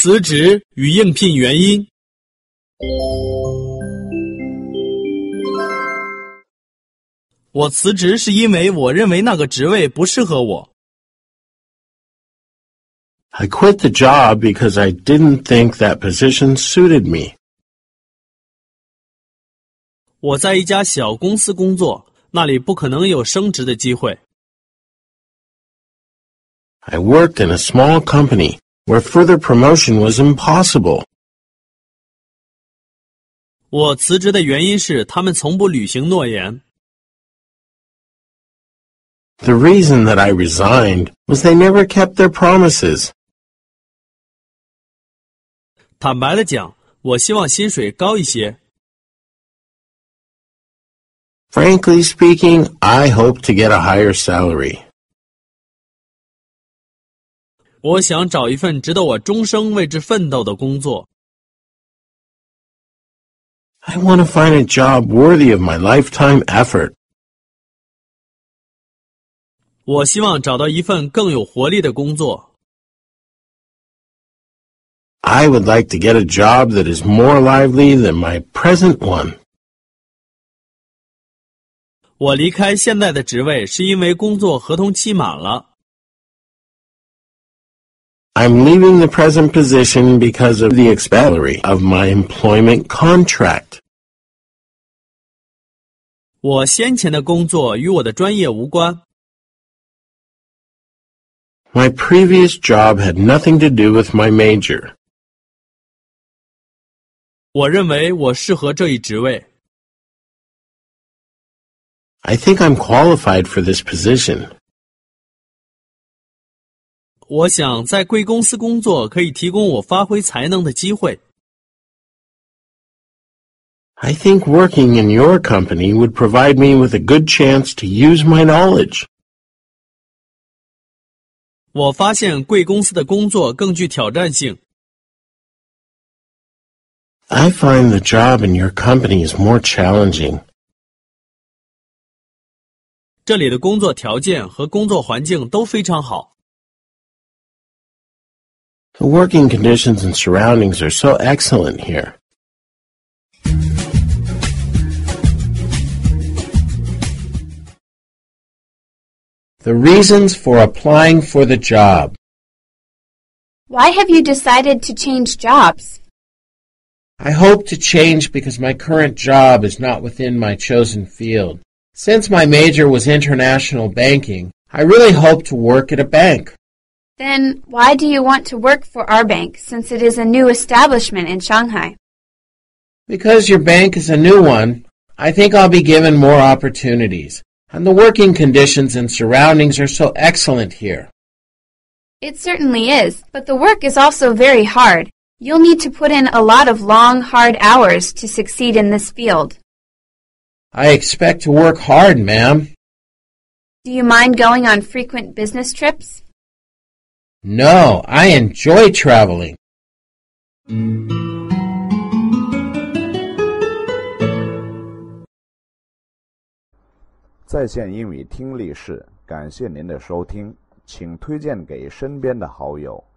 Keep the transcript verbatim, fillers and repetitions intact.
辞职与应聘原因。我辞职是因为我认为那个职位不适合我。 I quit the job because I didn't think that position suited me. 我在一家小公司工作，那里不可能有升职的机会。 I worked in a small company where further promotion was impossible. 我辞职的原因是他们从不履行诺言。 The reason that I resigned was they never kept their promises. 坦白地讲，我希望薪水高一些。 Frankly speaking, I hope to get a higher salary. 我想找一份值得我终生为之奋斗的工作。 I want to find a job worthy of my lifetime effort. 我希望找到一份更有活力的工作。 I would like to get a job that is more lively than my present one. 我离开现在的职位是因为工作合同期满了。 I'm leaving the present position because of the expiry of my employment contract. 我先前的工作与我的专业无关。 My previous job had nothing to do with my major. 我认为我适合这一职位。 I think I'm qualified for this position. 我想在贵公司工作可以提供我发挥才能的机会。 I think working in your company would provide me with a good chance to use my knowledge. 我发现贵公司的工作更具挑战性。 I find the job in your company is more challenging. 这里的工作条件和工作环境都非常好。 The working conditions and surroundings are so excellent here. The reasons for applying for the job. Why have you decided to change jobs? I hope to change because my current job is not within my chosen field. Since my major was international banking, I really hope to work at a bank. Then why do you want to work for our bank since it is a new establishment in Shanghai? Because your bank is a new one, I think I'll be given more opportunities, and the working conditions and surroundings are so excellent here. It certainly is, but the work is also very hard. You'll need to put in a lot of long, hard hours to succeed in this field. I expect to work hard, ma'am. Do you mind going on frequent business trips? No, I enjoy traveling. 在线英语听力室，感谢您的收听，请推荐给身边的好友。